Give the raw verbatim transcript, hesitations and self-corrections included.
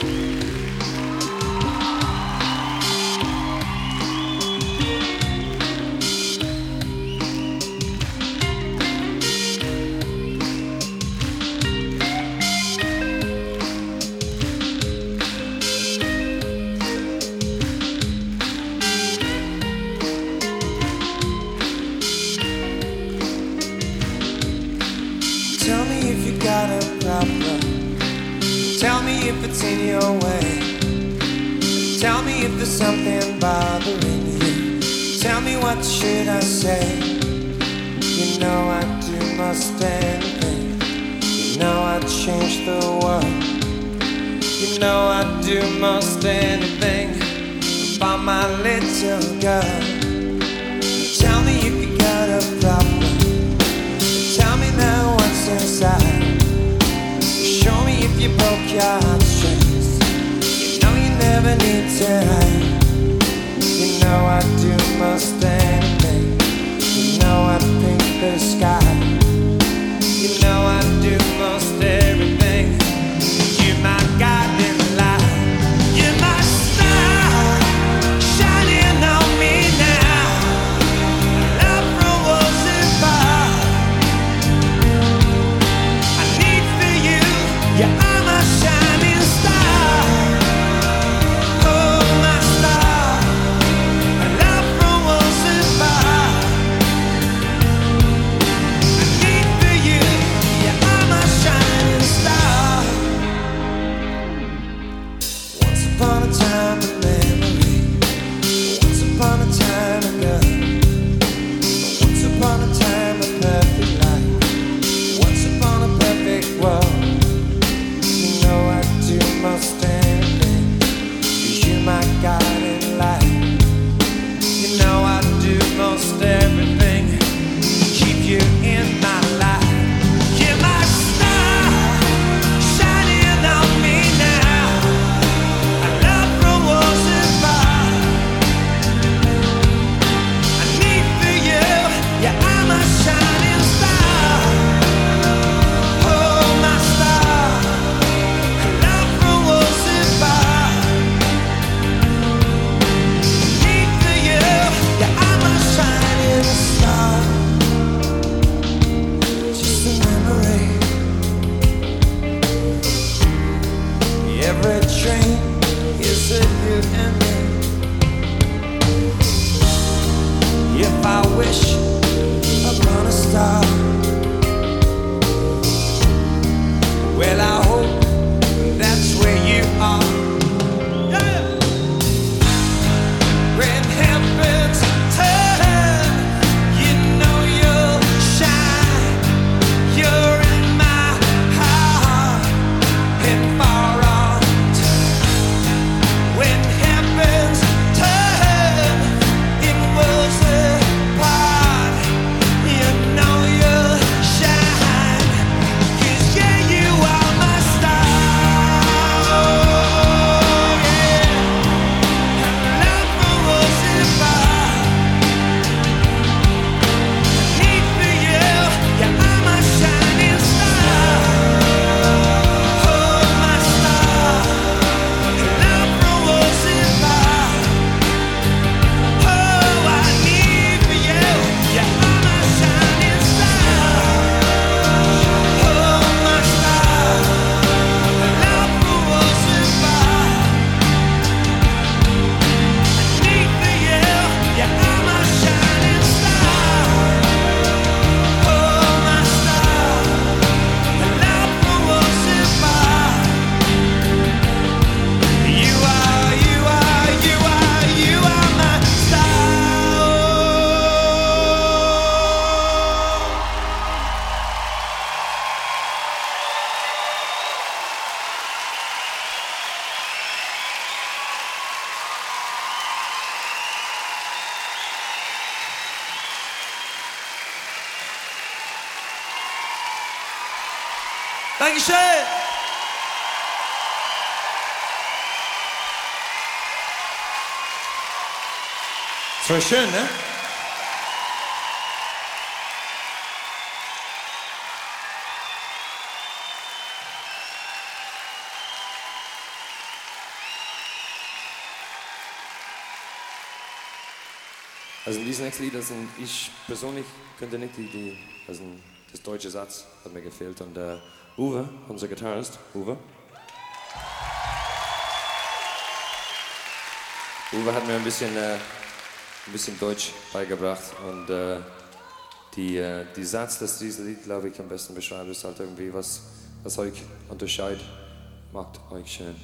Tell me if you got a problem. Tell me if it's in your way. Tell me if there's something bothering you. Tell me what should I say. You know I'd do most anything. You know I'd change the world. You know I'd do most anything for my little girl. Tell me if you got a problem. Tell me now what's inside. Show me if you broke your heartstrings. You know you never need to hide. You know I'd do most anything. You know I'd paint the sky. You know I'd do most everything. You're my guiding light. You're my star, shining on me now. Love from walls and bars. I need for you. You are my shining star. Oh, my star. Love from walls and bars. I need for you. You are my shining star. Once upon a time, a memory. Once upon a time, ago. Once upon a time, a perfect life. Once upon a perfect world. You know I'd do most anything. 'Cause you're my guiding light. You know I'd do most everything. Keep you in my life. You're my star, shining on me now. I love from walls and bars. I need for you. You are my shining star. Oh, my star. Love from walls and bars. Need for you. You are my shining star. Just a memory. Every train is a you and me. If I wish upon a star, well, I hope that's where you are. Yeah. When heavens turn, you know you'll shine. You're in my heart and far on turn. When heavens turn in worlds apart, you know you'll shine. 'Cause yeah, you are my star. Oh, yeah. Love from worlds apart. Need for you. You are my shining star. Oh, my star. Love from worlds apart. Oh, I need for you. You are my shining star. Oh, my star. Love from worlds apart. I need for you. You are my shining star. Oh, my star. Love from worlds apart. You are, you are, you are, you are my star. Dankeschön. Das war schön, ne? Also in diesen nächsten Liedern sind ich persönlich könnte nicht die, die also das deutsche Satz hat mir gefehlt und äh, Uwe, unser Gitarrist, Uwe. Uwe hat mir ein bisschen, äh, ein bisschen Deutsch beigebracht und äh, die, äh, die Satz, das dieses Lied, glaube ich, am besten beschreibt, ist halt irgendwie was, was euch unterscheidet, macht euch schön.